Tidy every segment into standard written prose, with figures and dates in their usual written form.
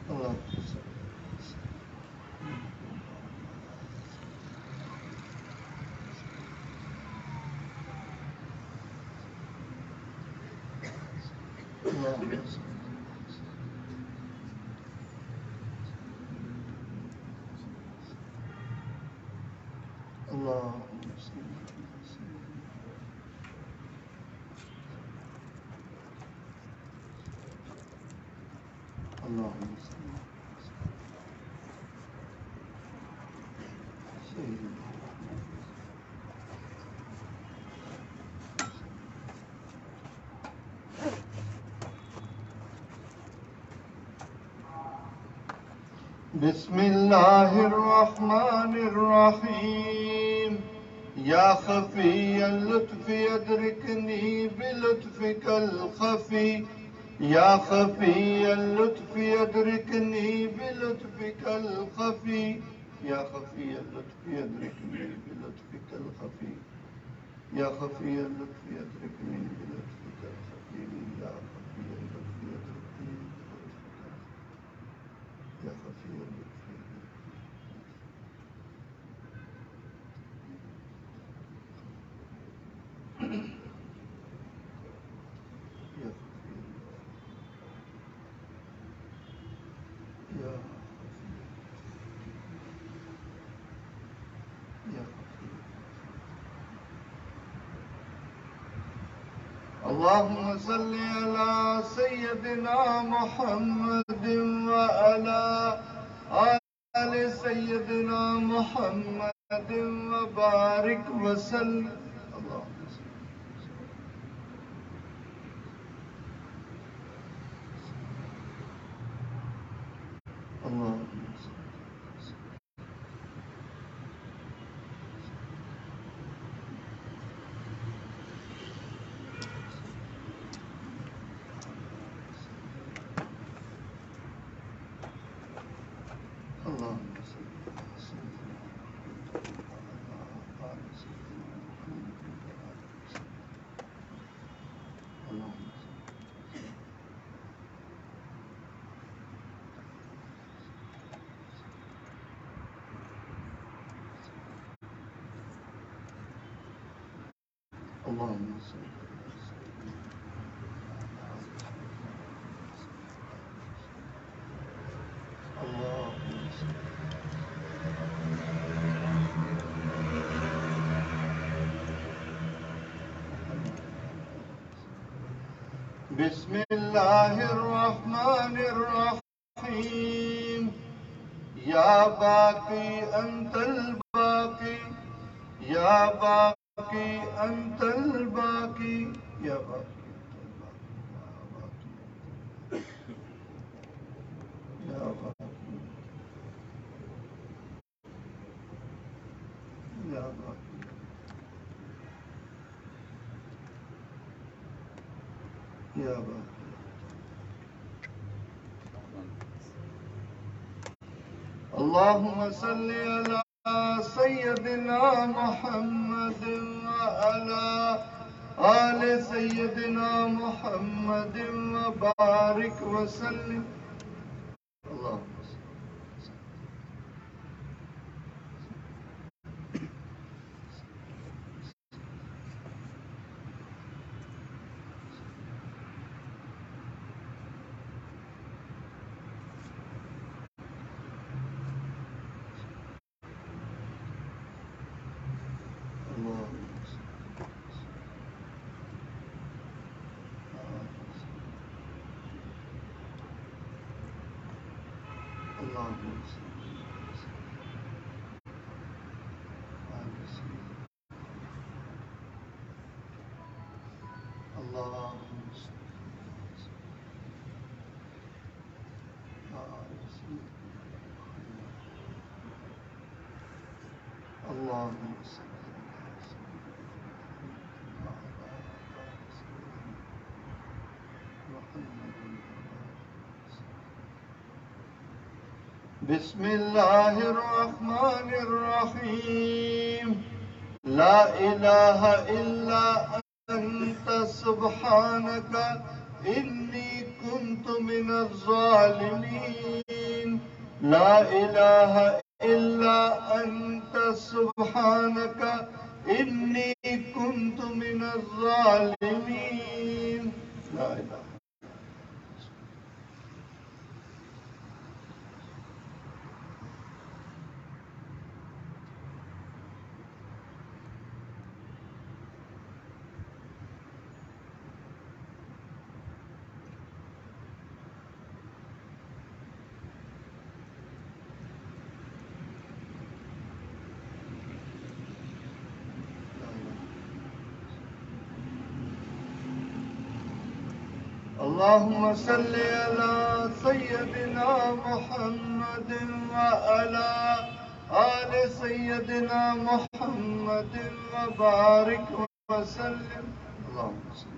بسم اللہ الرحمن الرحیم یا خفی اللطف ادرکنی بلطفک الخفی یا خفی اللطف ادرکنی بلطفک الخفی یا خفی اللطف ادرکنی بلطفک الخفی یا خفی اللطف ادرکنی بلطفک الخفی یا خفی اللطف ادرکنی یا خفی اللطف اللهم صل على سيدنا محمد وعلى آل سيدنا محمد وبارك وسلم بسم اللہ الرحمن الرحیم یا باقی انت الباقی یا باقی انت الباقی یا باقی یا باقی یا باقی یا باقی اللهم صل على سيدنا محمد وعلى آل سيدنا محمد وبارك وسلم اللهم بسم اللہ الرحمن الرحیم لا الہ الا انت سبحانک انی کنت من الظالمین لا إله إلا أنت سبحانك إني كنت من الظالمين. لا إله. اللهم صل على سيدنا محمد وعلى آل سيدنا محمد وبارك وسلم. اللهم صل.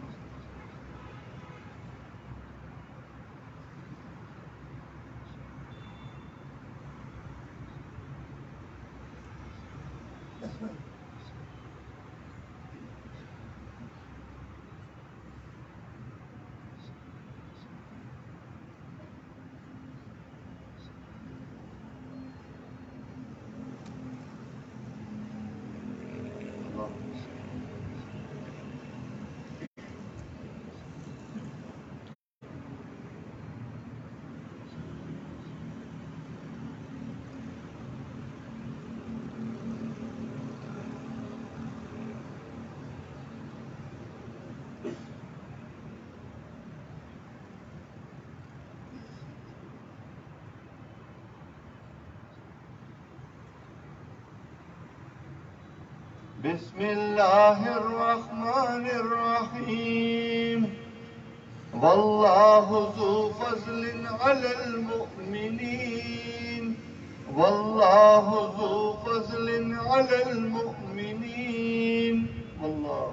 بسم الله الرحمن الرحيم. والله ذو فضل على المؤمنين. والله ذو فضل على المؤمنين. والله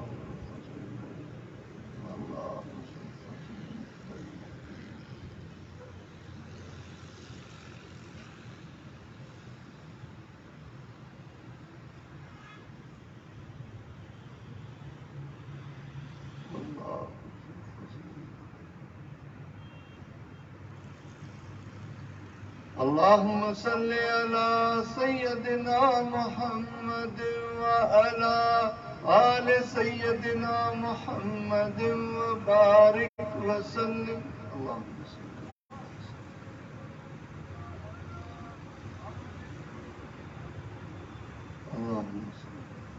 الله. اللهم صل على سيدنا محمد وعلى آل سيدنا محمد وبارك وسلم. اللهم صل. اللهم صل.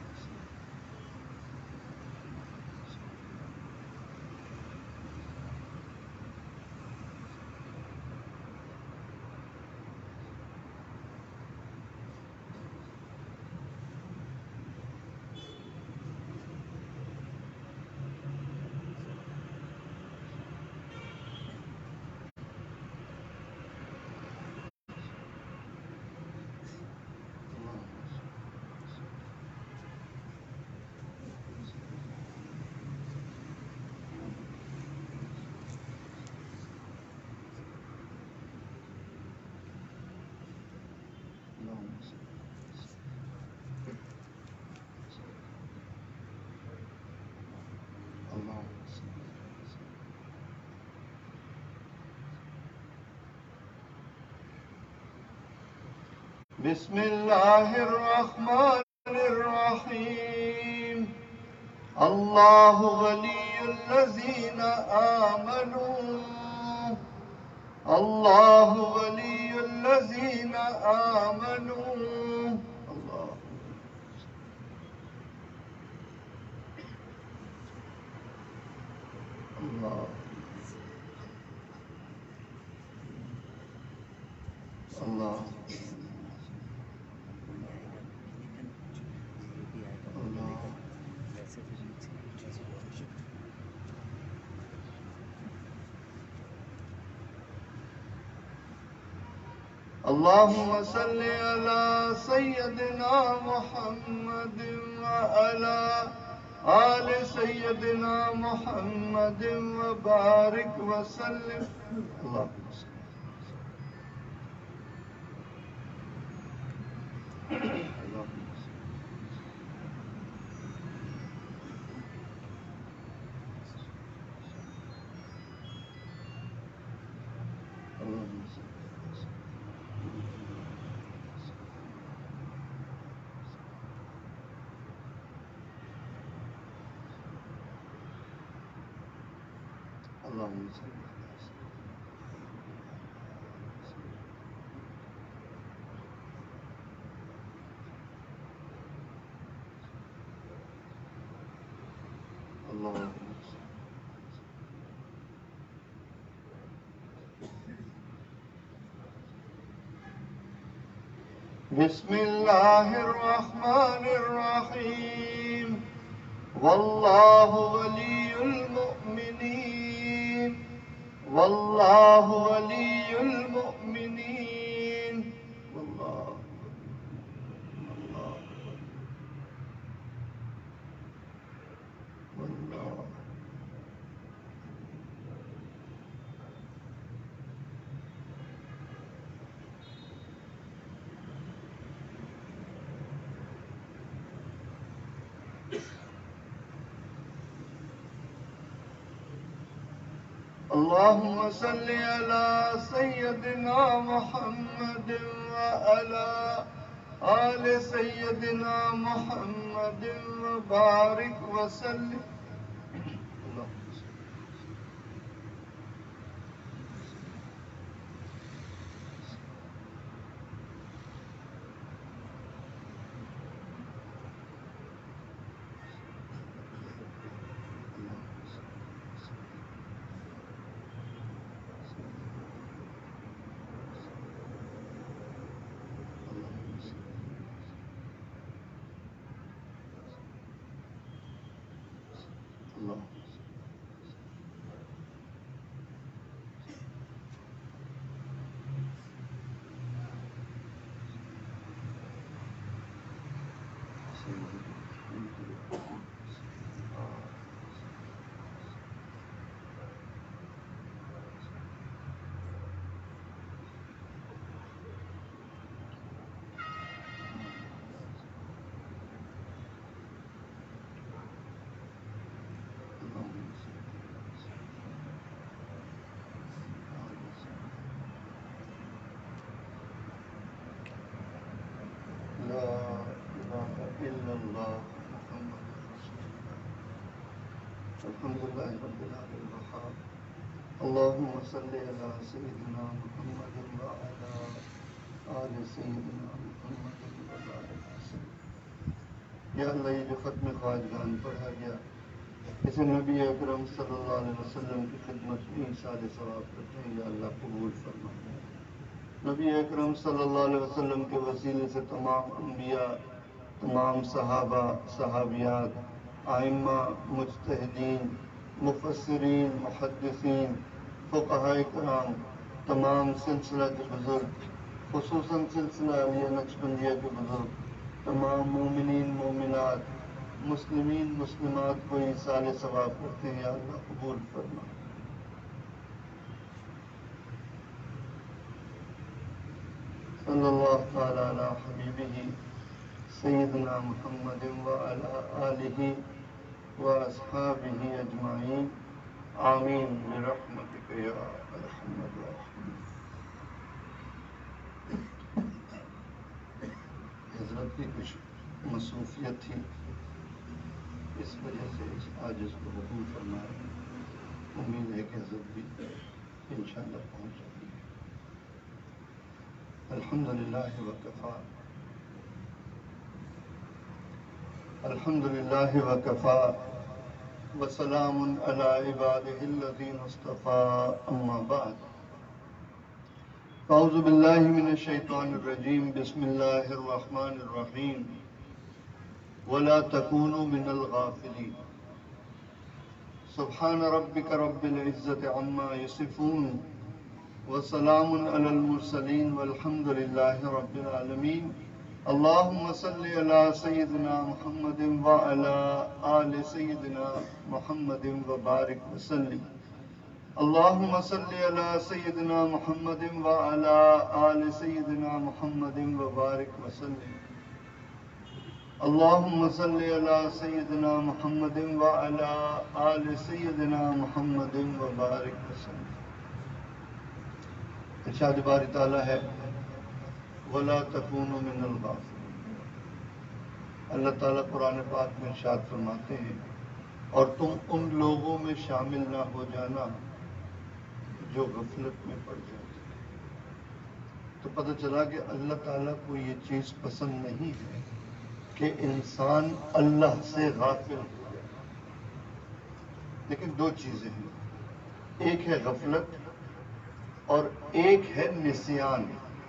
بسم الله الرحمن الرحيم. الله ولي الذين آمنوا. الله ولي الذين آمنوا. الله. الله. الله. اللهم صل على سيدنا محمد وعلى آل سيدنا محمد وبارك وسلم. اللهم صل. اللهم صل على اللهم بسم الله الرحمن الرحيم والله ولي المؤمنين والله ولي المؤمنين والله والله اللهم صل على سيدنا محمد وعلى آل سيدنا محمد وبارك وسلم الحمد لله رب العالمين الرحمن اللهم صل على سيدنا محمد وعلى آل سيدنا محمد وبارك وسلم. یا اللہ یہ جو ختم خواجگان پڑھا گیا اسے نبی اکرم صلی اللہ علیہ وسلم کی خدمت میں ایصال ثواب کرتے ہیں، یا اللہ قبول فرما. نبی اکرم صلی اللہ علیہ وسلم کے وسیلے سے تمام انبیاء، تمام صحابہ، صحابیات، ائمہ، مجتہدین، مفسرین، محدثین، فقہاء کرام، تمام سلسلہ کے بزرگ، خصوصاً سلسلہ علیہ نقشبندیہ کے بزرگ، تمام مومنین، مومنات، مسلمین، مسلمات کو ایصال ثواب کرتے ہیں، یا اللہ قبول فرما. صلی اللہ تعالی علی حبیبہ سیدنا محمد وعلی آلہ واصحابہ اجمعین آمین برحمتک یا ارحم الراحمین. حضرت کی کچھ مصروفیت تھی، اس وجہ سے آج اس کو قبول فرمایا. امید ہے کہ حضرت بھی انشاءاللہ پہنچ جائیں گے. الحمدللہ وکفا الحمدللہ وکفا وسلام علی عبادہ الذین اصطفیٰ، اما بعد. اعوذ باللہ من الشیطان الرجیم، بسم اللہ الرحمن الرحیم. ولا تکونوا من الغافلین. سبحان ربک رب العزة عما یصفون وسلام علی المرسلین والحمد للہ رب العالمین. اللہم صل علی سیدنا محمد وعلی آل سیدنا محمد وبارک وسلم. اللہم صل علی سیدنا محمد وعلی آل سیدنا محمد وبارک وسلم. اللہم صل علی سیدنا محمد وعلی آل سیدنا محمد وبارک وسلم. ارشاد باری تعالیٰ ہے وَلَا تَكُونُوا مِنَ الْغَافِلِينَ. اللہ تعالیٰ قرآن پاک میں ارشاد فرماتے ہیں اور تم ان لوگوں میں شامل نہ ہو جانا جو غفلت میں پڑ جاتے ہیں۔ تو پتہ چلا کہ اللہ تعالیٰ کو یہ چیز پسند نہیں ہے کہ انسان اللہ سے غافل ہو جائے۔ لیکن دو چیزیں ہیں، ایک ہے غفلت اور ایک ہے نسیان۔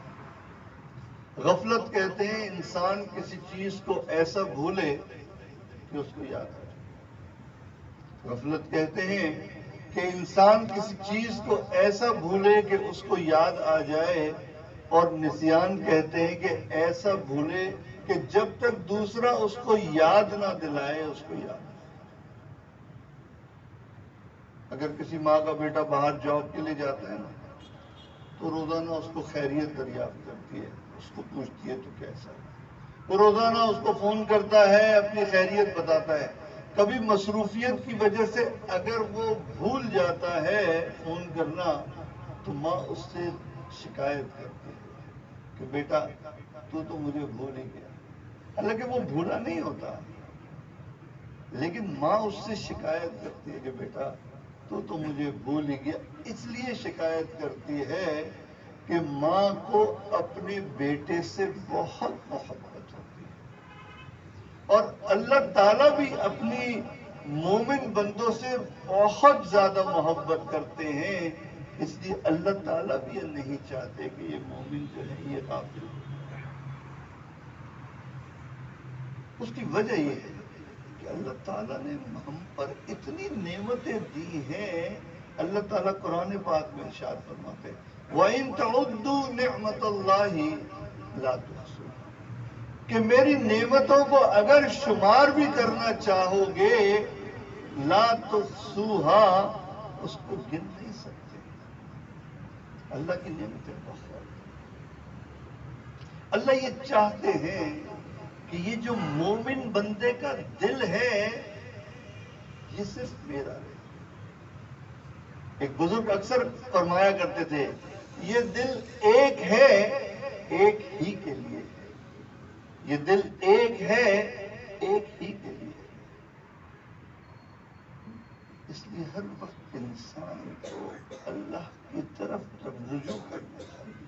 غفلت کہتے ہیں انسان کسی چیز کو ایسا بھولے کہ اس کو یاد آ جائے۔ غفلت کہتے ہیں کہ انسان کسی چیز کو ایسا بھولے کہ اس کو یاد آ جائے، اور نسیان کہتے ہیں کہ ایسا بھولے کہ جب تک دوسرا اس کو یاد نہ دلائے اس کو یاد آ جائے۔ اگر کسی ماں کا بیٹا باہر جاب کے لیے جاتا ہے نا، تو روزانہ اس کو خیریت دریافت کرتی ہے، اس کو پوچھتی ہے تو کیسا ہے۔ وہ روزانہ اس کو فون کرتا ہے، اپنی خیریت بتاتا ہے۔ کبھی مصروفیت کی وجہ سے اگر وہ بھول جاتا ہے فون کرنا، تو ماں اس سے شکایت کرتی ہے کہ بیٹا تو مجھے بھول ہی گیا۔ حالانکہ وہ بھولا نہیں ہوتا، لیکن ماں اس سے شکایت کرتی ہے کہ بیٹا تو مجھے بھول ہی گیا۔ اس لیے شکایت کرتی ہے کہ ماں کو اپنے بیٹے سے بہت محبت ہوتی ہے، اور اللہ تعالیٰ بھی اپنی مومن بندوں سے بہت زیادہ محبت کرتے ہیں۔ اس لیے اللہ تعالیٰ بھی یہ نہیں چاہتے کہ یہ مومن جو ہے یہ غافل ہو۔ اس کی وجہ یہ ہے کہ اللہ تعالیٰ نے ہم پر اتنی نعمتیں دی ہیں۔ اللہ تعالیٰ قرآن پاک میں ارشاد فرماتے ہیں وَإِن تَعُدُّوا نِعْمَةَ اللَّهِ لَا تُحْصُوهَا، کہ میری نعمتوں کو اگر شمار بھی کرنا چاہو گے لا تحصوها، اس کو گن نہیں سکتے۔ اللہ کی نعمتیں بہت، اللہ یہ چاہتے ہیں کہ یہ جو مومن بندے کا دل ہے یہ صرف میرا ہے۔ ایک بزرگ اکثر فرمایا کرتے تھے یہ دل ایک ہے ایک ہی کے لیے، یہ دل ایک ہے ایک ہی کے لیے۔ اس لیے ہر وقت انسان کو اللہ کی طرف رجوع کرنا چاہیے۔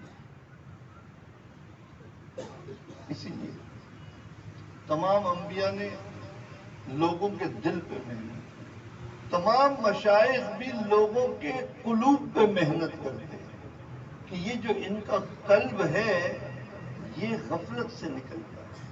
اسی لیے تمام انبیاء نے لوگوں کے دل پہ محنت کی، تمام مشائخ بھی لوگوں کے قلوب پہ محنت کرتے ہیں کہ یہ جو ان کا قلب ہے یہ غفلت سے نکلتا ہے۔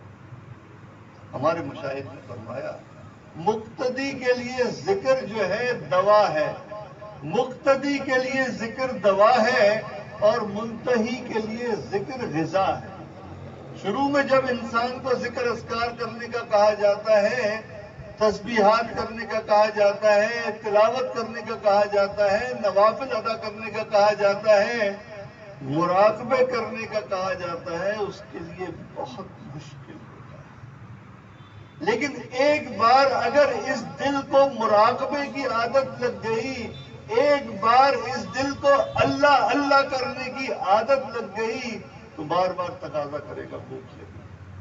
ہمارے مشائخ نے فرمایا مقتدی کے لیے ذکر جو ہے دوا ہے، مقتدی کے لیے ذکر دوا ہے اور منتہی کے لیے ذکر غذا ہے۔ شروع میں جب انسان کو ذکر اذکار کرنے کا کہا جاتا ہے، تسبیحات کرنے کا کہا جاتا ہے، تلاوت کرنے کا کہا جاتا ہے، نوافل ادا کرنے کا کہا جاتا ہے، مراقبے کرنے کا کہا جاتا ہے، اس کے لیے بہت مشکل ہوتا ہے۔ لیکن ایک بار اگر اس دل کو مراقبے کی عادت لگ گئی، ایک بار اس دل کو اللہ اللہ کرنے کی عادت لگ گئی تو بار بار تقاضا کرے گا بھوک سے۔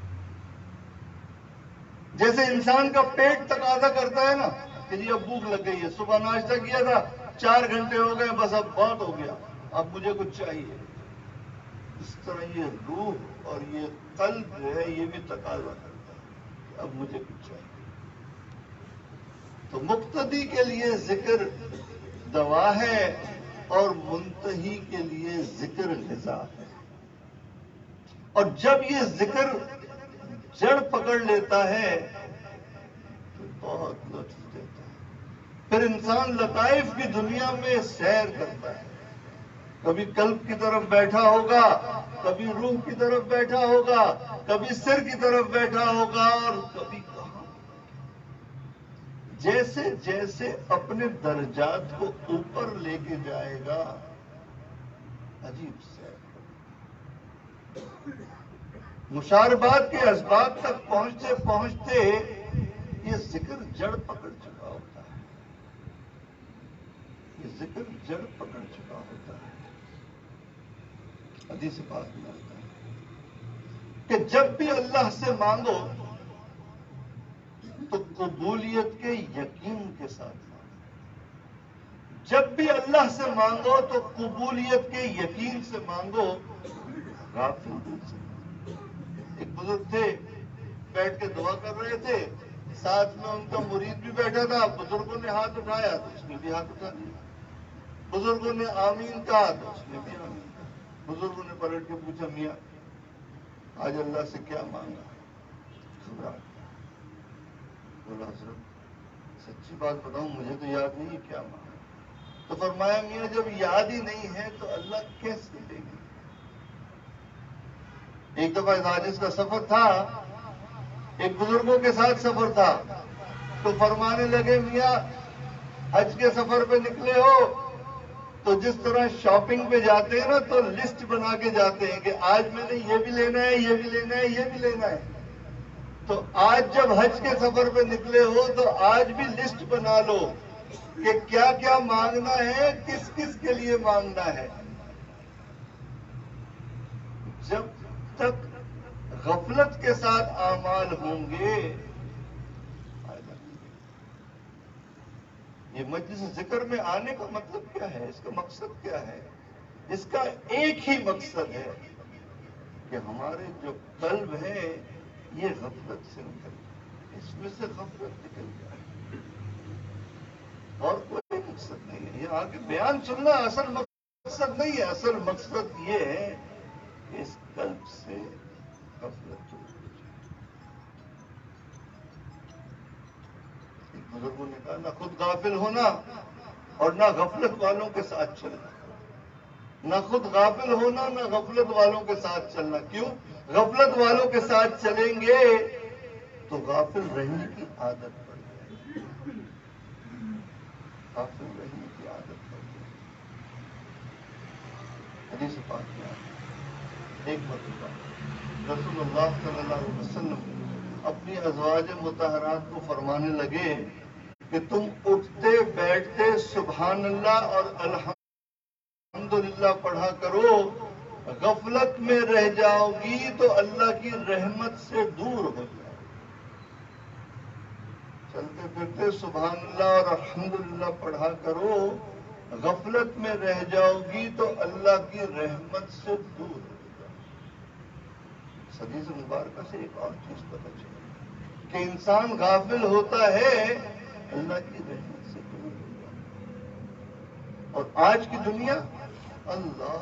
جیسے انسان کا پیٹ تقاضا کرتا ہے نا کہ جی اب بھوک لگ گئی ہے، صبح ناشتہ کیا تھا 4 گھنٹے ہو گئے، بس اب بہت ہو گیا، اب مجھے کچھ چاہیے۔ اس طرح یہ روح اور یہ قلب جو ہے یہ بھی تقاضا کرتا ہے کہ اب مجھے کچھ چاہیے۔ تو مقتدی کے لیے ذکر دوا ہے اور منتہی کے لیے ذکر غذا ہے۔ اور جب یہ ذکر جڑ پکڑ لیتا ہے تو بہت لطف دیتا ہے، پھر انسان لطائف کی دنیا میں سیر کرتا ہے، کبھی قلب کی طرف بیٹھا ہوگا، کبھی روح کی طرف بیٹھا ہوگا، کبھی سر کی طرف بیٹھا ہوگا اور کبھی کہاں۔ جیسے جیسے اپنے درجات کو اوپر لے کے جائے گا عجیب سیر مشاربات کے اسباب تک پہنچتے پہنچتے یہ ذکر جڑ پکڑ چکا ہوتا ہے، یہ ذکر جڑ پکڑ چکا ہوتا ہے۔ حدیث پاک میں آتا ہے کہ جب بھی اللہ سے مانگو تو قبولیت کے یقین کے ساتھ مانگو، جب بھی اللہ سے مانگو تو قبولیت کے یقین سے مانگو، غافل دل سے۔ ایک بزرگ تھے، بیٹھ کے دعا کر رہے تھے، ساتھ میں ان کا مرید بھی بیٹھا تھا، بزرگوں نے ہاتھ اٹھایا تو اس نے بھی ہاتھ اٹھا دیا، بزرگوں نے آمین کہا تو اس نے بھی آمین کہا۔ بزرگوں نے پلٹ کے پوچھا، میاں آج اللہ سے کیا مانگا؟ گھبرا گیا، بولا حضرت سچی بات بتاؤں مجھے تو یاد نہیں ہے کیا مانگا۔ تو فرمایا میاں جب یاد ہی نہیں ہے تو اللہ کیسے دے گی؟ ایک دفعہ حاجز کا سفر تھا، ایک بزرگوں کے ساتھ سفر تھا، تو فرمانے لگے میاں حج کے سفر پہ نکلے ہو تو جس طرح شاپنگ پہ جاتے ہیں نا تو لسٹ بنا کے جاتے ہیں کہ آج میں نے یہ بھی لینا ہے، یہ بھی لینا ہے، یہ بھی لینا ہے، تو آج جب حج کے سفر پہ نکلے ہو تو آج بھی لسٹ بنا لو کہ کیا کیا مانگنا ہے، کس کس کے لیے مانگنا ہے۔ جب تک غفلت کے ساتھ اعمال ہوں گے، یہ مجلس ذکر میں آنے کا مطلب کیا ہے؟ اس کا مقصد کیا ہے؟ اس کا ایک ہی مقصد ہے کہ ہمارے جو قلب ہے یہ غفلت سے نکل جائے، اس میں سے غفلت نکل جائے، اور کوئی مقصد نہیں ہے۔ یہ آگے بیان سننا اصل مقصد نہیں ہے، اصل مقصد یہ ہے کہ اس قلب سے غفلت دور ہو جائے۔ بزرگوں نے کہا نہ خود غافل ہونا اور نہ غفلت والوں کے ساتھ چلنا، نہ خود غافل ہونا نہ غفلت والوں کے ساتھ چلنا۔ کیوں؟ غفلت والوں کے ساتھ چلیں گے تو غافل رہنے کی عادت پڑ جائے گی، غافل رہنے کی عادت پڑ جائے گی۔ حدیث پاک میں ایک مرتبہ رسول اللہ صلی اللہ علیہ وسلم اپنی ازواج مطہرات کو فرمانے لگے کہ تم اٹھتے بیٹھتے سبحان اللہ اور الحمدللہ پڑھا کرو، غفلت میں رہ جاؤ گی تو اللہ کی رحمت سے دور ہو جاؤ۔ چلتے پھرتے سبحان اللہ اور الحمدللہ پڑھا کرو، غفلت میں رہ جاؤ گی تو اللہ کی رحمت سے دور ہو جاؤ۔ حدیث مبارکہ سے ایک اور چیز پتہ چلی کہ انسان غافل ہوتا ہے اللہ کی رحمت سے دور ہو جاتا ہے۔ اور آج کی دنیا اللہ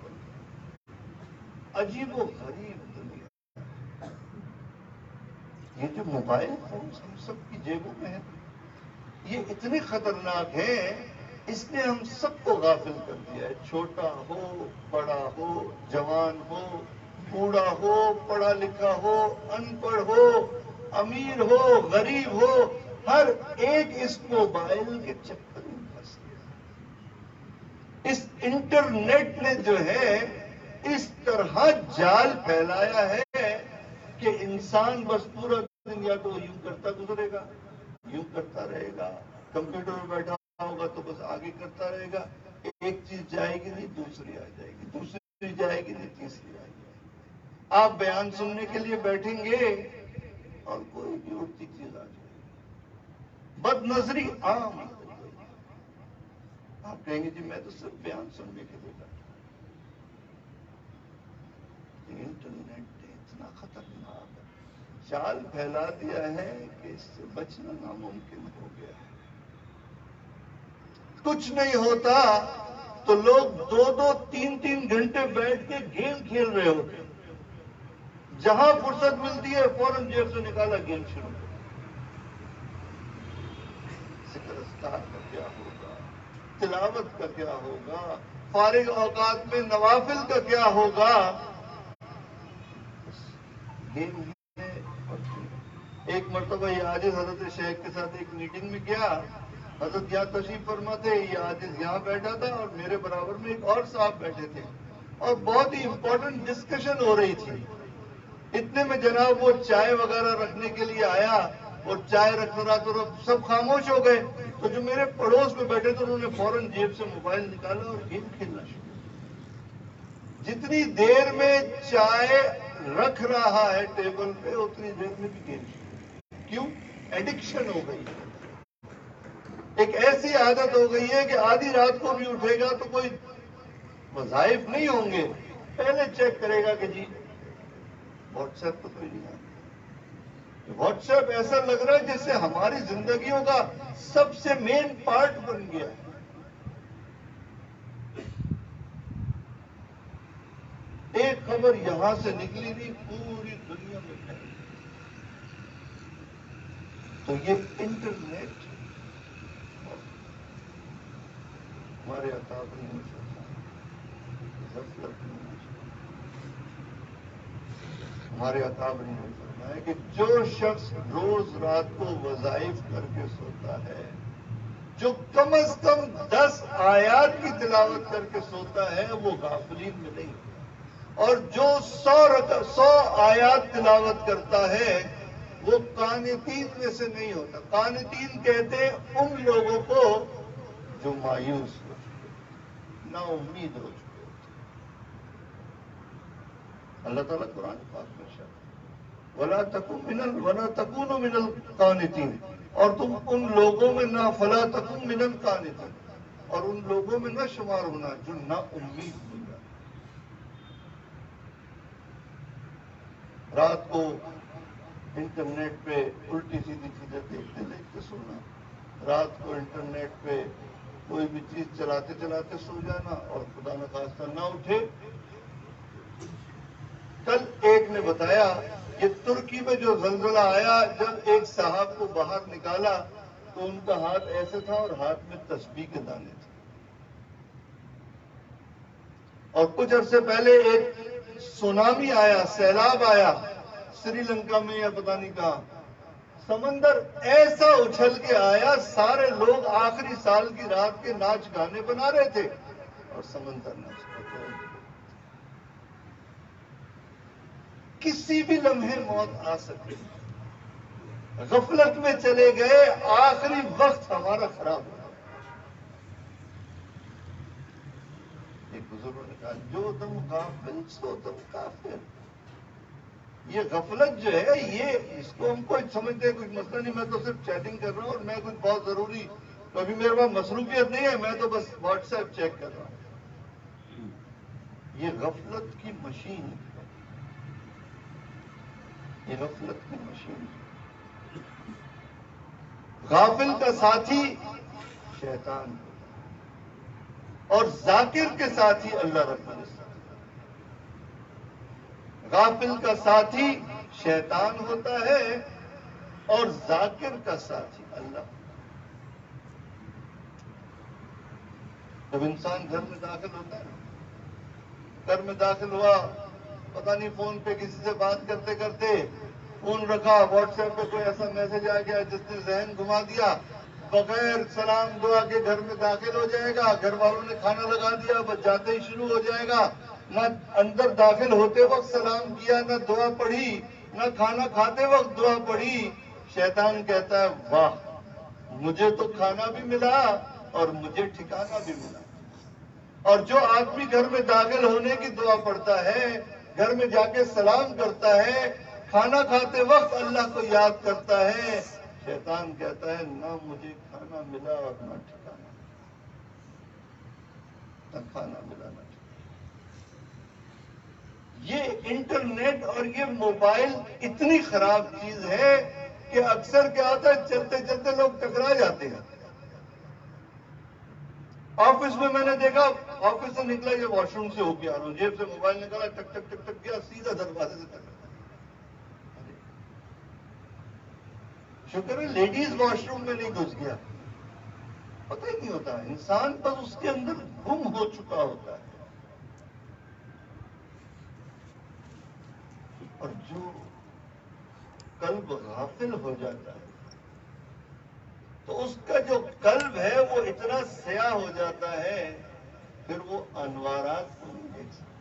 عجیب و غریب دنیا، یہ جو موبائل فونز ہم سب کی جیبوں میں ہیں یہ اتنے خطرناک ہیں، اس نے ہم سب کو غافل کر دیا ہے، چھوٹا ہو بڑا ہو جوان ہو بوڑھا ہو پڑھا لکھا ہو ان پڑھ ہو امیر ہو غریب ہو، ہر ایک اس موبائل کے چکر میں پھنس گیا۔ اس انٹرنیٹ نے جو ہے اس طرح جال پھیلایا ہے کہ انسان بس پورا دن یا تو یوں کرتا گزرے گا، یوں کرتا رہے گا، کمپیوٹر میں بیٹھا ہوگا تو بس آگے کرتا رہے گا، ایک چیز جائے گی نہیں دوسری آ جائے گی، دوسری جائے گی نہیں تیسری آ جائے گی۔ آپ بیان سننے کے لیے بیٹھیں گے اور کوئی بھی اڑتی چیز آ جائے گی، بد نظری عام ہو جائے گی۔ آپ کہیں گے جی میں تو صرف بیان سننے کے لیے بیٹھا ہوں۔ انٹرنیٹ نے اتنا خطرناک جال پھیلا دیا ہے کہ اس سے بچنا ناممکن ہو گیا ہے۔ کچھ نہیں ہوتا تو لوگ 2-2 3 گھنٹے بیٹھ کے گیم کھیل رہے ہوتے ہیں، جہاں فرصت ملتی ہے فوراً جیب سے نکالا گیم شروع کر۔ ذکر اذکار کا کیا ہوگا، تلاوت کا کیا ہوگا، فارغ اوقات میں نوافل کا کیا ہوگا، گیم میں۔ ایک مرتبہ یہ عاجز حضرت شیخ کے ساتھ ایک میٹنگ میں گیا، حضرت یہاں تشریف فرما تھے، یہ عاجز یہاں بیٹھا تھا اور میرے برابر میں ایک اور صاحب بیٹھے تھے اور بہت ہی امپورٹنٹ ڈسکشن ہو رہی تھی۔ اتنے میں جناب وہ چائے وغیرہ رکھنے کے لیے آیا اور چائے رکھ رہا تو سب خاموش ہو گئے، تو جو میرے پڑوس میں بیٹھے تھے انہوں نے فوراً جیب سے موبائل نکالا اور گیم کھیلنا شروع کیا۔ جتنی دیر میں چائے رکھ رہا ہے ٹیبل پہ اتنی دیر میں بھی گیم شروع۔ کیوں؟ ایڈکشن ہو گئی۔ ایک ایسی عادت ہو گئی ہے کہ آدھی رات کو بھی اٹھے گا تو کوئی وظائف نہیں ہوں گے، پہلے چیک کرے گا کہ جی واٹس ایپ تو کوئی نہیں آتا۔ واٹس ایپ ایسا لگ رہا ہے جس سے ہماری زندگیوں کا سب سے مین پارٹ بن گیا ہے۔ ایک خبر یہاں سے نکلی نہیں، پوری دنیا میں پھیل گئی۔ تو یہ انٹرنیٹ ہمارے اکابرین نے غفلت نہیں ہونا چاہیے۔ ہمارے اکابرین نے فرمایا کہ جو شخص روز رات کو وظائف کر کے سوتا ہے، جو کم از کم 10 آیات کی تلاوت کر کے سوتا ہے، وہ غافلین میں نہیں ہوتا، اور جو 100 آیات تلاوت کرتا ہے وہ قانتین میں سے نہیں ہوتا۔ قانتین کہتے ہیں ان لوگوں کو جو مایوس ہو چکے، نا امید ہو چکے ہوتے۔ اللہ تعالیٰ قرآن پاک میں ارشاد وَلَا تَكُونُوا مِنَ الْقَانِتِينَ، اور تم ان لوگوں میں نہ فَلَا تَكُونُوا مِنَ الْقَانِتِينَ، اور ان لوگوں میں نہ شمار ہونا جو نا امید ہو جائے۔ رات کو انٹرنیٹ پہ الٹی سیدھی چیزیں دیکھتے دیکھتے سونا، رات کو انٹرنیٹ پہ کوئی بھی چیز چلاتے چلاتے سو جانا، اور خدا نخواستہ نہ اٹھے۔ کل ایک نے بتایا کہ ترکی میں جو زلزلہ آیا، جب ایک صاحب کو باہر نکالا تو ان کا ہاتھ ایسے تھا اور ہاتھ میں تسبیح کے دانے تھے۔ اور کچھ عرصے پہلے ایک سونامی آیا، سیلاب آیا سری لنکا میں یا پتہ نہیں کہاں، سمندر ایسا اچھل کے آیا، سارے لوگ آخری سال کی رات کے ناچ گانے بنا رہے تھے اور سمندر ناچ رہا تھا۔ کسی بھی لمحے موت آ سکتی، غفلت میں چلے گئے، آخری وقت ہمارا خراب ہو گیا۔ ایک بزرگوں نے کہا جو تم غافل سو تم کافر۔ یہ غفلت جو ہے، یہ اس کو ہم کوئی سمجھتے ہیں کچھ مسئلہ نہیں، میں تو صرف چیٹنگ کر رہا ہوں اور میں کچھ بہت ضروری، کبھی میرے پاس مصروفیت نہیں ہے، میں تو بس واٹس ایپ چیک کر رہا ہوں۔ یہ غفلت کی مشین ہے، یہ غفلت کی مشین ہے۔ غافل کا ساتھی شیطان اور ذاکر کے ساتھی اللہ رب العزت۔ غافل کا ساتھی شیطان ہوتا ہے اور ذاکر کا ساتھی اللہ۔ جب انسان گھر میں داخل ہوتا ہے، گھر میں داخل ہوا، پتہ نہیں فون پہ کسی سے بات کرتے کرتے فون رکھا، واٹس ایپ پہ کوئی ایسا میسج آ گیا جس نے ذہن گھما دیا، بغیر سلام دعا کے گھر میں داخل ہو جائے گا، گھر والوں نے کھانا لگا دیا، بس جاتے ہی شروع ہو جائے گا، نہ اندر داخل ہوتے وقت سلام کیا، نہ دعا پڑھی، نہ کھانا کھاتے وقت دعا پڑھی۔ شیطان کہتا ہے واہ، مجھے تو کھانا بھی ملا اور مجھے ٹھکانہ بھی ملا۔ اور جو آدمی گھر میں داخل ہونے کی دعا پڑھتا ہے، گھر میں جا کے سلام کرتا ہے، کھانا کھاتے وقت اللہ کو یاد کرتا ہے، شیطان کہتا ہے نہ مجھے کھانا ملا اور نہ ٹھکانا، نہ کھانا ملا نہ ٹھکانا۔ یہ انٹرنیٹ اور یہ موبائل اتنی خراب چیز ہے کہ اکثر کیا ہوتا ہے، چلتے چلتے لوگ ٹکرا جاتے ہیں۔ آفس میں نے دیکھا، آفس سے نکلا، یہ واش روم سے ہو کے آ رہا ہوں، جیب سے موبائل نکالا، ٹک ٹک ٹک ٹک کیا، سیدھا دروازے سے ٹکرا۔ شکر ہے لیڈیز واش روم میں نہیں گھس گیا، پتہ ہی نہیں ہوتا، انسان بس اس کے اندر گم ہو چکا ہوتا ہے۔ اور جو قلب غافل ہو جاتا ہے تو اس کا جو قلب ہے وہ اتنا سیاہ ہو جاتا ہے، پھر وہ انوارات کو نہیں دیکھ سکتا،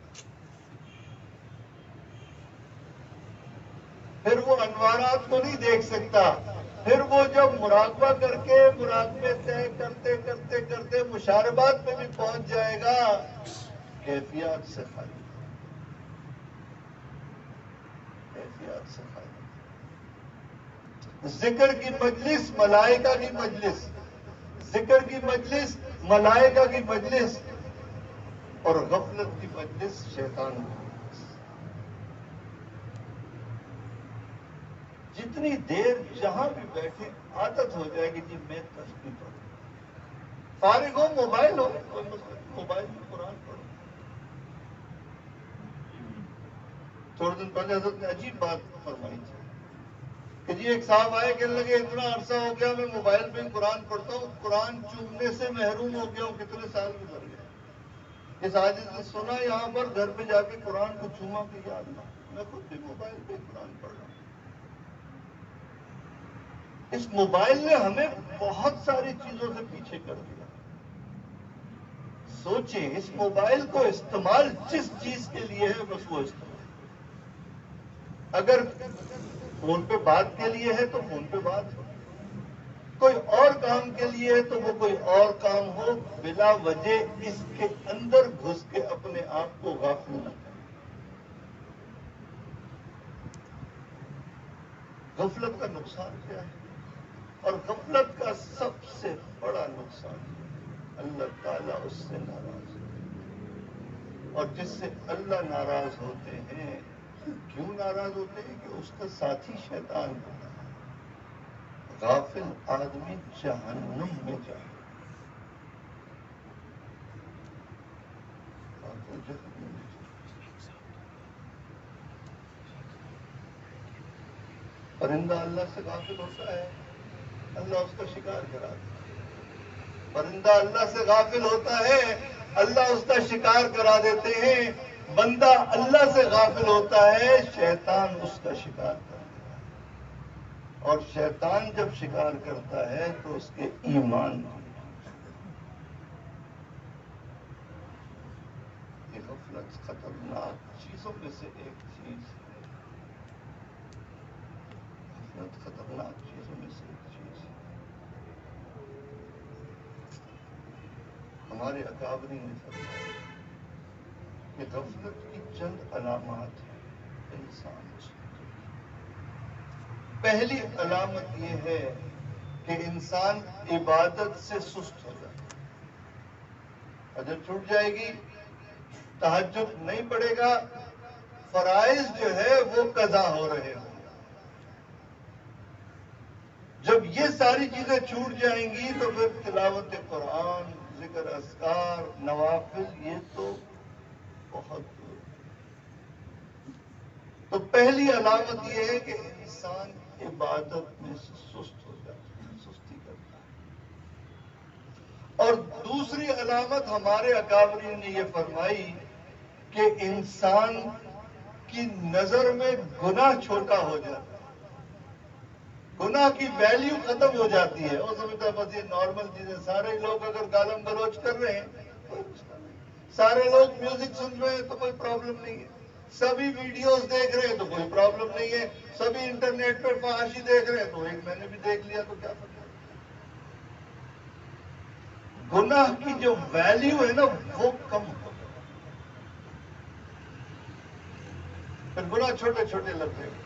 پھر وہ انوارات کو نہیں دیکھ سکتا، پھر وہ جب مراقبہ کر کے مراقبے طے کرتے کرتے کرتے مشاربات پہ بھی پہنچ جائے گا، کیفیات سے خالی، کیفیات سے خالی۔ ذکر کی مجلس ملائکہ کی مجلس، ذکر کی مجلس ملائکہ کی مجلس اور غفلت کی مجلس شیطان کی مجلس. جتنی دیر جہاں بھی بیٹھے عادت ہو جائے گی جی میں تسبیح پڑھوں. فارغ ہو موبائل ہو کوئی مسئلہ موبائل میں قرآن پڑھو. تھوڑے دن پہلے حضرت نے عجیب بات فرمائی تھی کہ جی ایک صاحب آئے کہنے لگے اتنا عرصہ ہو گیا میں موبائل پہ قرآن پڑھتا ہوں, قرآن چومنے سے محروم ہو گیا ہوں, کتنے سال گزر گئے. اس حاجت نے سنا یہاں پر گھر پہ جا کے قرآن کو چوما کہ یاد نہ میں خود بھی موبائل پہ قرآن پڑھ رہا ہوں. اس موبائل نے ہمیں بہت ساری چیزوں سے پیچھے کر دیا. سوچیں اس موبائل کو استعمال جس چیز کے لیے ہے بس وہ استعمال. اگر فون پہ بات کے لیے ہے تو فون پہ بات ہو, کوئی اور کام کے لیے ہے تو وہ کوئی اور کام ہو, بلا وجہ اس کے اندر گھس کے اپنے آپ کو غافل نہ کریں. غفلت کا نقصان کیا ہے؟ اور غفلت کا سب سے بڑا نقصان اللہ تعالیٰ اس سے ناراض ہے. اور جس سے اللہ ناراض ہوتے ہیں کیوں ناراض ہوتے ہیں کہ اس کا ساتھی شیطان ہوتا ہے. غافل آدمی جہنم میں جائے. پرندہ اللہ سے غافل ہوتا ہے اللہ اس کا شکار کرا دیتا ہے. پرندہ اللہ سے غافل ہوتا ہے اللہ اس کا شکار کرا دیتے ہیں. بندہ اللہ سے غافل ہوتا ہے شیطان اس کا شکار کرتا ہے. اور شیطان جب شکار کرتا ہے تو اس کے ایمان یہ غفلت خطرناک چیزوں میں سے ایک چیز ہے. غفلت خطرناک چیزوں میں سے ایک چیز ہے. ہمارے اکابرین نے فرمایا کہ غفلت کی چند علامات ہیں انسان سے. پہلی علامت یہ ہے کہ انسان عبادت سے سست ہو جائے. اجر چھوٹ جائے گی, تہجد نہیں پڑے گا, فرائض جو ہے وہ قضا ہو رہے ہوں. جب یہ ساری چیزیں چھوٹ جائیں گی تو پھر تلاوت قرآن, ذکر اذکار, نوافل یہ تو بہت دور. تو پہلی علامت یہ ہے کہ انسان عبادت میں سے سست ہو جاتا ہے, سستی کرتا ہے. اور دوسری علامت ہمارے اکابرین نے یہ فرمائی کہ انسان کی نظر میں گناہ چھوٹا ہو جاتا ہے. گناہ کی ویلیو ختم ہو جاتی ہے. وہ سمجھتا ہے بس یہ نارمل چیزیں, سارے لوگ اگر گالم گلوچ کر رہے ہیں, سارے لوگ میوزک سن رہے ہیں تو کوئی پرابلم نہیں ہے, سبھی ویڈیوز دیکھ رہے ہیں تو کوئی پرابلم نہیں ہے, سبھی انٹرنیٹ پر فحاشی دیکھ رہے ہیں تو ایک میں نے بھی دیکھ لیا تو کیا فرق ہے. گناہ کی جو ویلیو ہے نا وہ کم ہو گئی. پھر گناہ چھوٹے چھوٹے لگتے ہیں.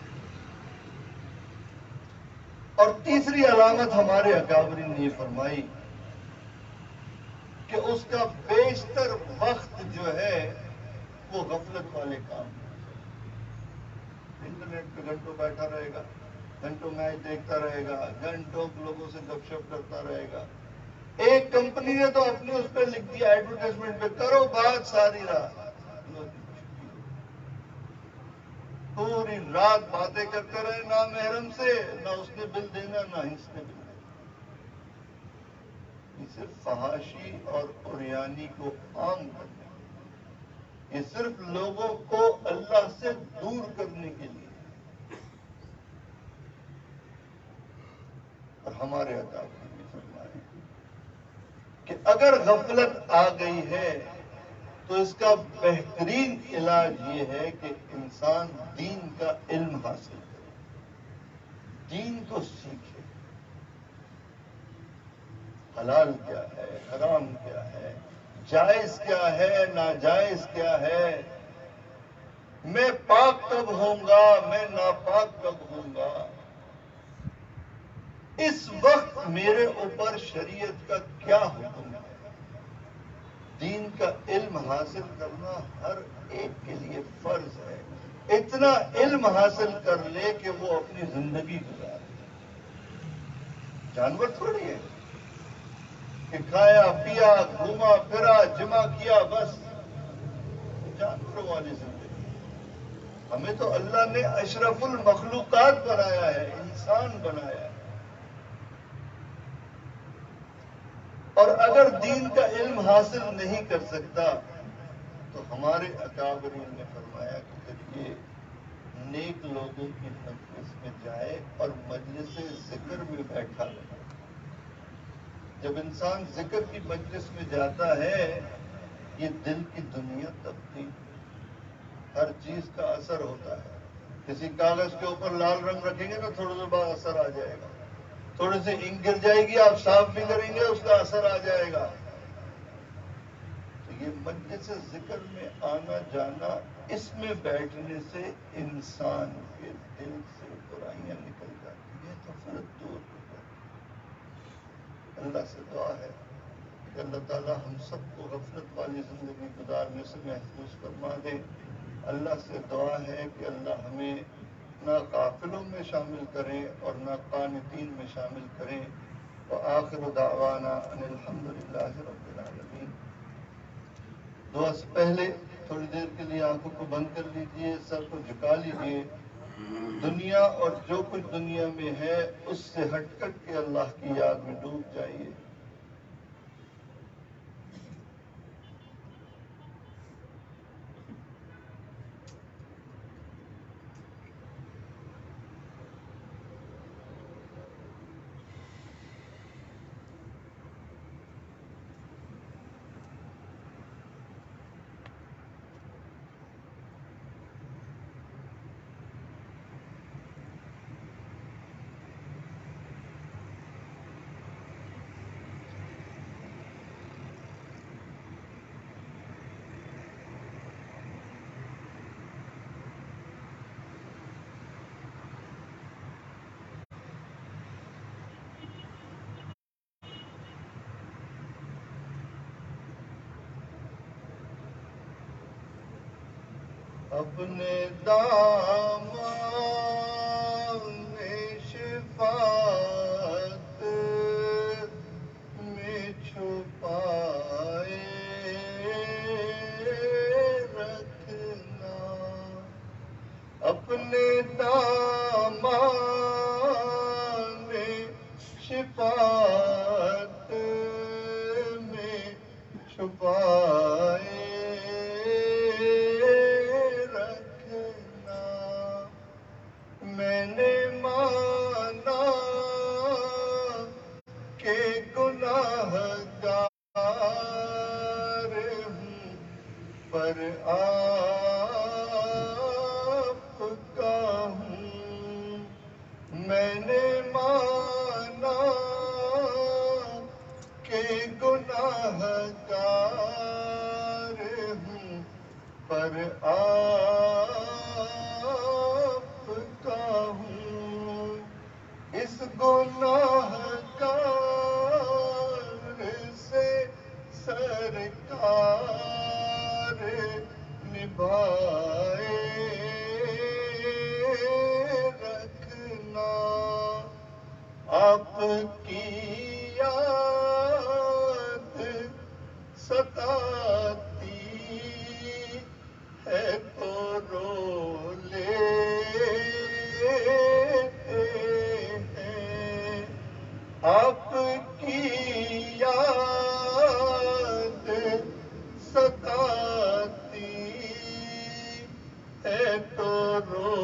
اور تیسری علامت ہمارے اکابرین نے یہ فرمائی کہ اس کا بیشتر وقت جو ہے وہ غفلت والے کام. انٹرنیٹ پہ گھنٹوں بیٹھا رہے گا, گھنٹوں میچ دیکھتا رہے گا, گھنٹوں لوگوں سے گپ شپ کرتا رہے گا. ایک کمپنی نے تو اپنے اس پہ لکھ دیا ایڈورٹائزمنٹ پہ, کرو بات ساری رات. پوری رات باتیں کرتے رہے, نہ محرم سے, نہ اس نے بل دینا نہ اس نے بل دینا. یہ صرف فحاشی اور عریانی کو عام کرنے, یہ صرف لوگوں کو اللہ سے دور کرنے کے لیے. اور ہمارے اکابرین نے فرمایا کہ اگر غفلت آ گئی ہے تو اس کا بہترین علاج یہ ہے کہ انسان دین کا علم حاصل کرے, دین کو سیکھے. حلال کیا ہے, حرام کیا ہے, جائز کیا ہے, ناجائز کیا ہے, میں پاک کب ہوں گا, میں ناپاک کب ہوں گا. اس وقت میرے اوپر شریعت کا کیا حکم ہے؟ دین کا علم حاصل کرنا ہر ایک کے لیے فرض ہے. اتنا علم حاصل کر لے کہ وہ اپنی زندگی گزارے. جانور تھوڑی ہے کہ کھایا پیا گھوما پھرا جمع کیا بس. جانوروں والی زندگی. ہمیں تو اللہ نے اشرف المخلوقات بنایا ہے، انسان بنایا ہے. اور اگر دین کا علم حاصل نہیں کر سکتا تو ہمارے اکابرین نے فرمایا کہ جب یہ نیک لوگوں کی مجلس میں جائے اور مجلس ذکر میں بیٹھا رہے. جب انسان ذکر کی مجلس میں جاتا ہے یہ دل کی دنیا تبدیل، ہر چیز کا اثر ہوتا ہے. کسی کاغذ کے اوپر لال رنگ رکھیں گے نا تھوڑی دیر بعد اثر آ جائے گا. تھوڑی سی انک گر جائے گی، آپ صاف بھی کریں گے اس کا اثر آ جائے گا. تو یہ مجلس ذکر میں آنا جانا، اس میں بیٹھنے سے انسان کے دل سے برائیاں نکل جاتی ہیں، غفلت دور ہو جاتی ہے. اللہ سے دعا ہے کہ اللہ تعالی ہم سب کو غفلت والی زندگی گزارنے سے محفوظ فرما دے. اللہ سے دعا ہے کہ اللہ ہمیں نہ قافلوں میں شامل کریں اور نہ قانتین میں شامل کریں. وآخر دعوانا ان الحمد للہ رب العالمین. دعا سے پہلے تھوڑی دیر کے لیے آنکھوں کو بند کر لیجئے، سر کو جھکا لیجئے. دنیا اور جو کچھ دنیا میں ہے اس سے ہٹ کر کے اللہ کی یاد میں ڈوب جائیے. اپنے دامن شفاعت میں چھپائے رکھنا. اپنے دامن شفاعت میں چھپائے میں نے مانا کہ گناہ گار ہوں پر آپ کا ہوں. میں نے مانا کہ گناہ گار ہوں پر آپ کا ہوں. اس گناہ گار سے سرکار نبھائے رکھنا. آپ کی یاد ستاتی ہے تو رو لیتے ہیں. آپ کی یاد ستاتی ہے تو رو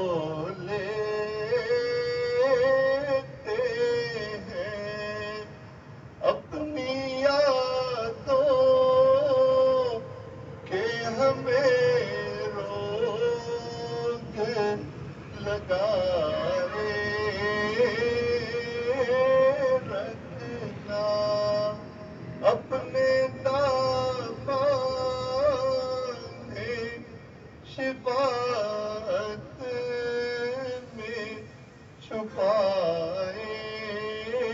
لیتے ہیں. اپنی یادوں کے ہمیں روگ لگائے رکھنا. اپنے دامن شفاعت میں چھپائے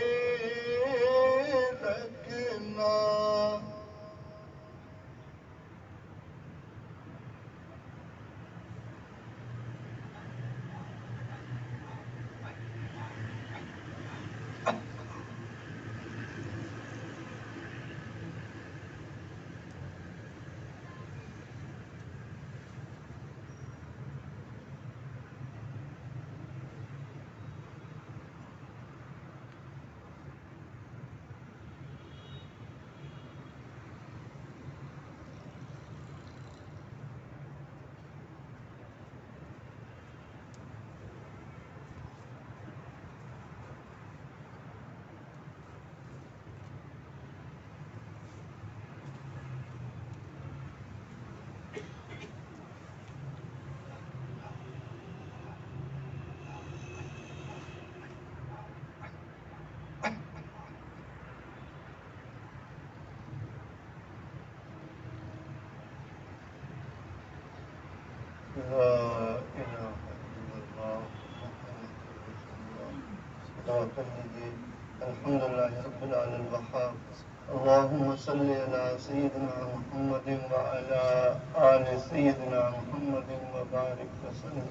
لا إله إلا الله محمد رسول الله. دعا کر لیجیے. الحمد للہ رب العالمین الوهاب. اللهم صل على سيدنا محمد وعلى آل سيدنا محمد وبارك وسلم.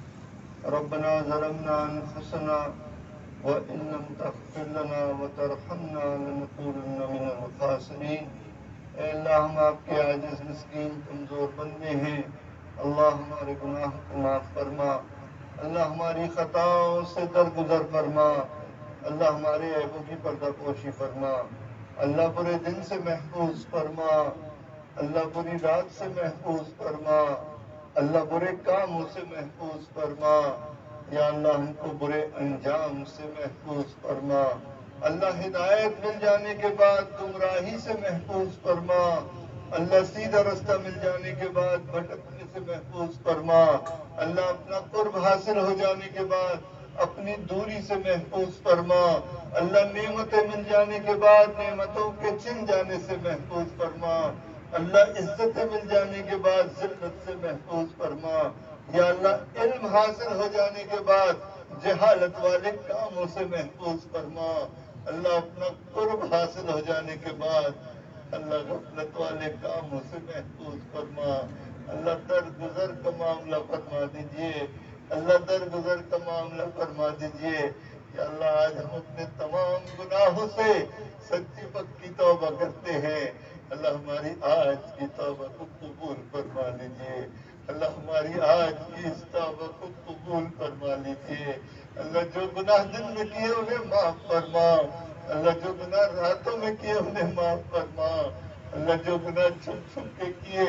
ربنا ظلمنا أنفسنا وإن لم تغفر لنا وترحمنا لنكونن من الخاسرين. اے اللہ ہم آپ کے عاجز مسکین کمزور بندے ہیں. اللہ ہمارے گناہ کو معاف فرما. اللہ ہماری خطاؤں سے درگزر فرما. اللہ ہمارے عیبوں کی پردہ پوشی فرما. اللہ برے دن سے محفوظ فرما. اللہ بری رات سے محفوظ فرما. اللہ برے کاموں سے محفوظ فرما. یا اللہ ہم کو برے انجام سے محفوظ فرما. اللہ ہدایت مل جانے کے بعد گمراہی سے محفوظ فرما. اللہ سیدھا رستہ مل جانے کے بعد بھٹکنے سے محفوظ فرما. اللہ اپنا قرب حاصل ہو جانے کے بعد اپنی دوری سے محفوظ فرما. اللہ نعمتیں مل جانے کے بعد نعمتوں کے چھن جانے سے محفوظ فرما. اللہ عزتیں مل جانے کے بعد ذلت سے محفوظ فرما. یا اللہ علم حاصل ہو جانے کے بعد جہالت والے کاموں سے محفوظ فرما. اللہ اپنا قرب حاصل ہو جانے کے بعد اللہ غفلت والے کاموں سے محفوظ فرما. اللہ درگزر کا معاملہ فرما دیجیے. اللہ درگزر کا معاملہ فرما دیجیے. یا اللہ آج ہم اپنے تمام گناہوں سے سچی پکی توبہ کرتے ہیں. اللہ ہماری آج کی توبہ کو قبول فرما لیجیے. اللہ ہماری آج کی اس توبہ کو قبول فرما لیجیے. اللہ جو گناہ دن میں کیے انہیں معاف فرما. اللہ جو گناہ راتوں میں کیے انہیں معاف فرما. اللہ جو گناہ چھپ چھپ کے کیے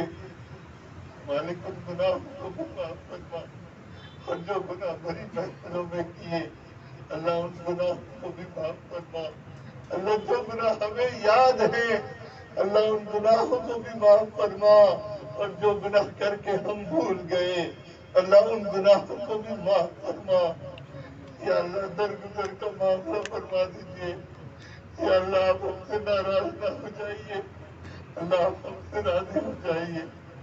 مالک ان گناہوں کو بھی معاف فرما. اور جو گناہ بڑی محفلوں میں کیے اللہ ان گناہوں کو بھی معاف فرما. اللہ جو گناہ ہمیں یاد ہے اللہ ان گناہوں کو بھی معاف فرما. اور جو گناہ کر کے ہم بھول گئے اللہ ان گناہوں کو بھی معاف فرما. یا اللہ درگزر کا معاملہ فرما دیجیے. یا اللہ آپ ہم سے ناراض نہ ہو جائیے. اللہ آپ ہم سے راضی ہو جائیے.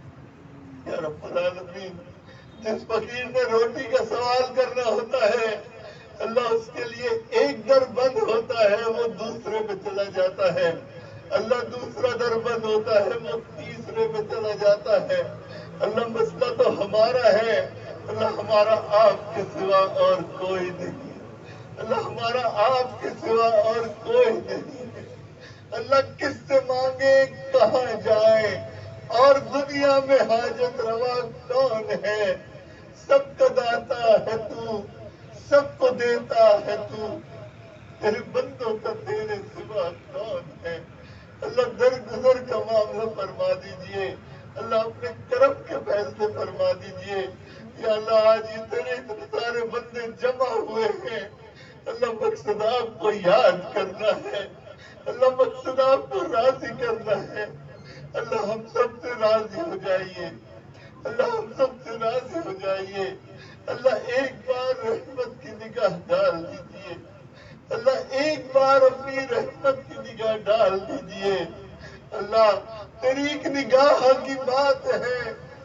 یا رب العالمین جس فقیر نے روٹی کا سوال کرنا ہوتا ہے اللہ اس کے لیے ایک در بند ہوتا ہے وہ دوسرے پہ چلا جاتا ہے. اللہ دوسرا در بند ہوتا ہے وہ تیسرے پہ چلا جاتا ہے. اللہ مسئلہ تو ہمارا ہے. اللہ ہمارا آپ کے سوا اور کوئی نہیں. اللہ ہمارا آپ کے سوا اور کوئی نہیں. اللہ کس سے مانگے کہاں جائے اور دنیا میں حاجت روا کون ہے. سب کا داتا ہے تو سب کو دیتا ہے تو تیرے بندوں کا تیرے سوا کون ہے. اللہ درگزر کا معاملہ فرما دیجیے. اللہ اپنے کرم کے فیصلے فرما دیجیے. یا اللہ آج اتنے سارے بندے جمع ہوئے ہیں اللہ مقصد آپ کو یاد کرنا ہے. اللہ مقصد آپ کو راضی کرنا ہے. اللہ ہم سب سے راضی ہو جائیے. اللہ ہم سب سے راضی ہو جائیے. اللہ ایک بار رحمت کی نگاہ ڈال دیجیے. اللہ ایک بار اپنی رحمت کی نگاہ ڈال دیجیے. اللہ تیری ایک نگاہ کی بات ہے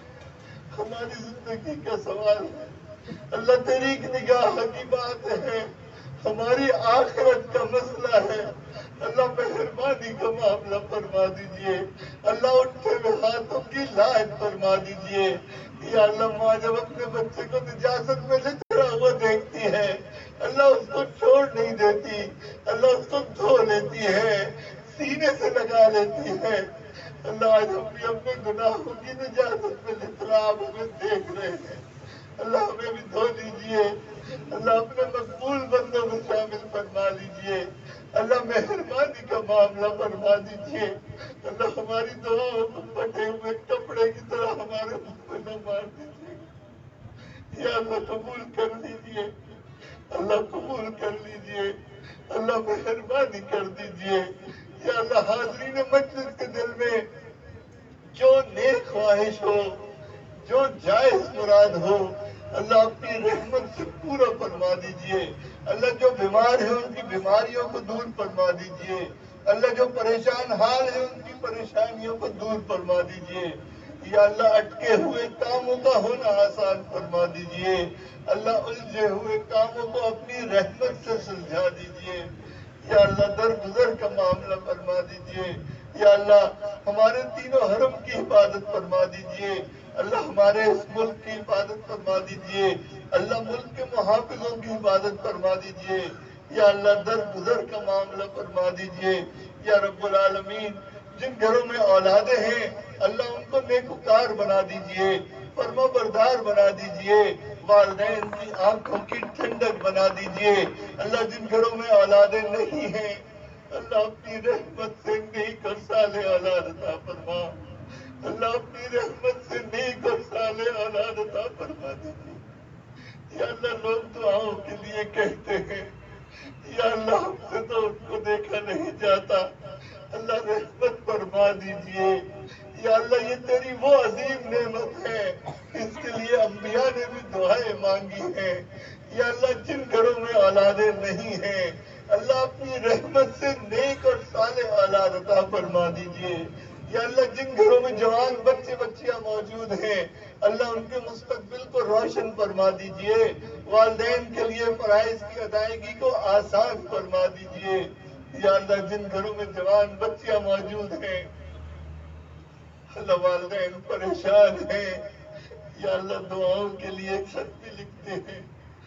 ہماری زندگی کا سوال ہے. اللہ تیری ایک نگاہ کی بات ہے ہماری آخرت کا مسئلہ ہے. اللہ مہربانی کا معاملہ فرما دیجیے. اللہ اٹھے ہوئے ہاتھوں کی لاج فرما دیجیے. یا اللہ ماں جب اپنے بچے کو نجاست میں لچڑا ہوا دیکھتی ہے اللہ اس کو چھوڑ نہیں دیتی. اللہ اس کو دھو لیتی ہے سینے سے لگا لیتی ہے. اللہ آج ہم بھی اپنے گناہوں کی نجاست میں لچڑا آپ ہمیں دیکھ رہے ہیں. اللہ ہمیں بھی دھو دیجیے. اللہ اپنے مقبول بندوں میں شامل فرما لیجیے. اللہ مہربانی کا معاملہ فرما دیجیے. اللہ ہماری دعاؤں کو پھٹے ہوئے کپڑے کی طرح ہمارے منہ پہ نہ مار دیجیے. یا اللہ قبول کر لیجیے. اللہ قبول کر لیجیے. اللہ مہربانی کر دیجیے. یا اللہ حاضرین مجلس کے دل میں جو نیک خواہش ہو جو جائز مراد ہو اللہ اپنی رحمت سے پورا فرما دیجیے. اللہ جو بیمار ہے ان کی بیماریوں کو دور فرما دیجیے. اللہ جو پریشان حال ہے ان کی پریشانیوں کو دور فرما دیجیے. یا اللہ اٹکے ہوئے کاموں کا ہونا آسان فرما دیجئے، اللہ الجھے ہوئے کاموں کو اپنی رحمت سے سلجھا دیجئے، یا اللہ درگزر کا معاملہ فرما دیجئے، یا اللہ ہمارے تینوں حرم کی حفاظت فرما دیجئے، اللہ ہمارے اس ملک کی حفاظت فرما دیجئے، اللہ ملک کے محافظوں کی حفاظت فرما دیجئے، یا اللہ درگزر کا معاملہ فرما دیجئے، یا رب العالمین جن گھروں میں اولادیں ہیں اللہ ان کو نیکوکار بنا دیجئے، فرما بردار بنا دیجئے، والدین کی آنکھوں کی ٹھنڈک بنا دیجئے، اللہ جن گھروں میں اولادیں نہیں ہیں اللہ اپنی رحمت سے نیک اور صالح اولاد عطا فرما، اللہ اپنی رحمت سے نیک اور صالح اولاد عطا فرما دیجئے، یا اللہ لوگ دعاؤں کے لیے کہتے ہیں یا اللہ ہم سے تو ان کو دیکھا نہیں جاتا، اللہ رحمت فرما دیجئے، یا اللہ یہ تیری وہ عظیم نعمت ہے اس کے لیے انبیاء نے بھی دعائیں مانگی ہیں، یا اللہ جن گھروں میں اولادیں نہیں ہیں اللہ اپنی رحمت سے نیک اور صالح اولاد عطا فرما دیجئے، یا اللہ جن گھروں میں جوان بچے بچیاں موجود ہیں اللہ ان کے مستقبل کو روشن فرما دیجئے، والدین کے لیے فرائض کی ادائیگی کو آسان فرما دیجئے، یا اللہ جن گھروں میں جوان بچیاں موجود ہیں اللہ والدین پریشان ہیں، یا اللہ دعاؤں کے لیے ایک خط بھی لکھتے ہیں،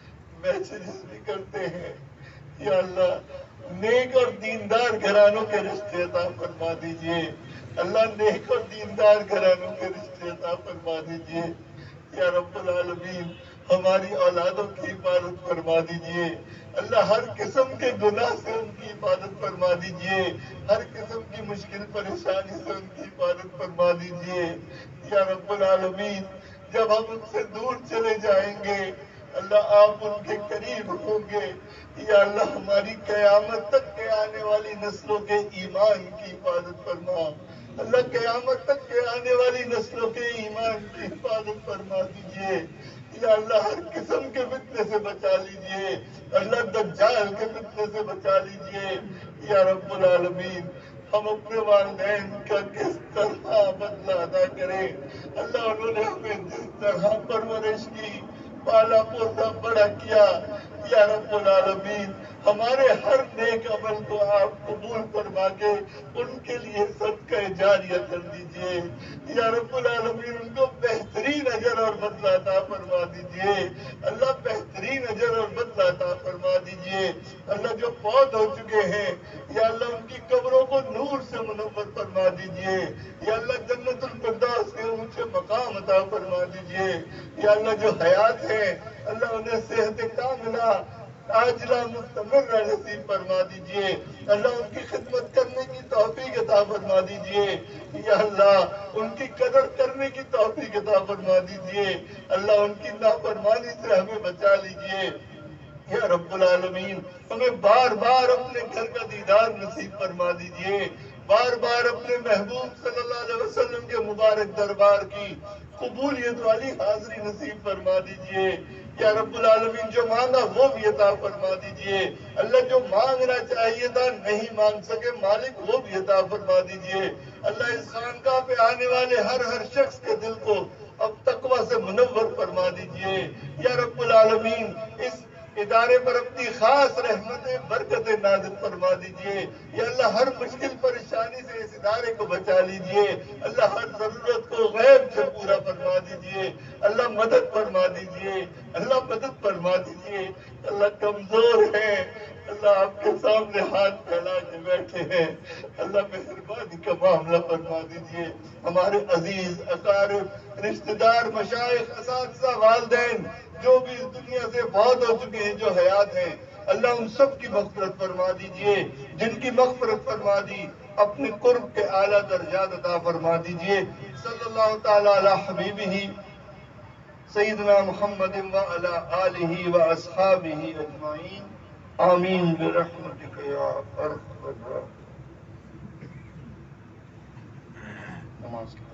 میسیجز بھی کرتے ہیں، یا اللہ نیک اور دیندار گھرانوں کے رشتے عطا فرما دیجئے، اللہ نیک اور دیندار گھرانوں کے رشتے عطا فرما دیجئے، یا رب العالمین ہماری اولادوں کی حفاظت فرما دیجئے، اللہ ہر قسم کے گناہ سے ان کی حفاظت فرما دیجئے، ہر قسم کی مشکل پریشانی سے ان کی حفاظت فرما دیجئے، یا رب العالمین جب ہم ان سے دور چلے جائیں گے اللہ آپ ان کے قریب ہوں گے، یا اللہ ہماری قیامت تک کے آنے والی نسلوں کے ایمان کی حفاظت فرما، اللہ قیامت تک کے آنے والی نسلوں کے ایمان کی حفاظت فرما دیجئے، یا اللہ ہر قسم کے فتنے سے بچا لیجئے، اللہ دجال کے فتنے سے بچا لیجئے، یا رب العالمین ہم اپنے والدین کا کس طرح بدلہ ادا کریں، اللہ انہوں نے ہمیں جس طرح پرورش کی پالا پوسا بڑا کیا، یا رب العالمین ہمارے ہر نیک عمل کو آپ قبول فرما کے ان کے لیے صدقہ جاریہ کر دیجئے، یا رب العالمین ان کو بہترین اجر اور بدلہ عطا فرما دیجئے، اللہ بہترین اجر اور بدلہ عطا فرما دیجئے، اللہ جو فوت ہو چکے ہیں یا اللہ ان کی قبروں کو نور سے منور فرما دیجئے، یا اللہ جنت الفردوس کے اونچے مقام عطا فرما دیجئے، یا اللہ جو حیات ہیں اللہ انہیں صحت کاملہ عاجلہ مستمرہ نصیب فرما دیجئے، اللہ ان کی خدمت کرنے کی توفیق عطا فرما دیجئے، یا اللہ ان کی قدر کرنے کی توفیق عطا فرما دیجئے، اللہ ان کی نافرمانی سے ہمیں بچا لیجئے، یا رب العالمین ہمیں بار بار اپنے گھر کا دیدار نصیب فرما دیجئے، بار بار اپنے محبوب صلی اللہ علیہ وسلم کے مبارک دربار کی قبولیت والی حاضری نصیب فرما دیجئے، یا رب العالمین جو مانگا وہ بھی عطا فرما دیجئے، اللہ جو مانگنا چاہیے تھا نہیں مانگ سکے مالک وہ بھی عطا فرما دیجئے، اللہ اس خانقاہ پہ آنے والے ہر شخص کے دل کو اب تقوی سے منور فرما دیجئے، یا رب العالمین اس ادارے پر اپنی خاص رحمت برکت نازل فرما دیجئے، یا اللہ ہر مشکل پریشانی سے اس ادارے کو بچا لیجئے، اللہ ہر ضرورت کو غیب سے پورا فرما دیجئے، اللہ مدد فرما دیجئے، اللہ مدد فرما دیجئے، اللہ کمزور ہیں اللہ آپ کے سامنے ہاتھ پھیلا کے بیٹھے ہیں، اللہ مہربانی کا معاملہ فرما دیجئے، ہمارے عزیز اقارب رشتہ دار مشائخ اساتذہ والدین جو بھی اس دنیا سے فوت ہو چکے ہیں جو حیات ہیں اللہ ان سب کی مغفرت فرما دیجئے، جن کی مغفرت فرما دی اپنے قرب کے اعلیٰ درجات عطا فرما دیجئے، صلی اللہ تعالی علی حبیبہ سیدنا محمد وعلی آلہ واصحابہ اجمعین، آمین برحمتک یا ارحم الراحمین۔ نماز